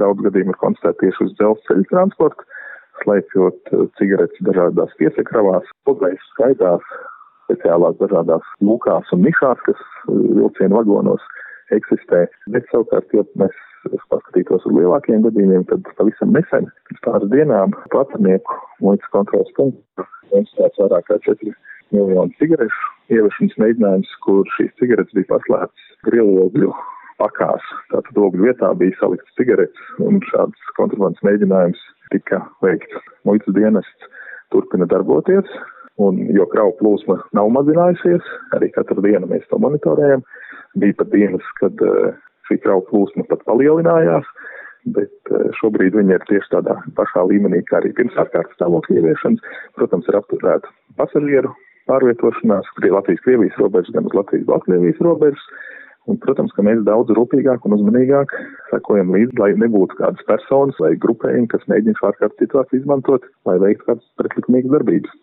daudz gadījumu ir konstatēti tieši uz dzelzceļa transportu, slēpjot cigaretes dažādās piesakravās, pogaisu skaitās, speciālās dažādās lūkās un nišās, kas vilcienu vagonos eksistē. Bet savukārt, ja mēs paskatītos uz lielākiem gadījumiem, tad pavisam nesen, pēc pāris dienām, Patarnieku muitas kontroles punktā konstatēts vairāk kā 4 miljonu cigarešu ieviešanas mēģinājums, kur šīs cigaretes bija paslēptas grilogļu pakās. Tātad ogļu vietā bija salikts cigaretes, un šāds kontrabandas mēģinājums tika veikts. Muitas dienests turpina darboties, un jo kravu plūsma nav mazinājusies, arī katru dienu mēs to monitorējam. Bija pat dienas, kad šī kravu plūsma pat palielinājās, bet šobrīd viņa ir tieši tādā pašā līmenī, kā arī pirms ārkārtas stāvokļa ieviešanas. Protams, ir apturēta pasažieru pārvietošanās, Latvijas-Krievijas robežas, gan uz Latvijas-Baltkrievijas robežas. Un, protams, ka mēs daudz rūpīgāk un uzmanīgāk sekojam līdzi, lai nebūtu kādas personas vai grupējumi, kas mēģina ārkārtas situāciju izmantot, lai veiktu kādas pretlikumīgas darbības.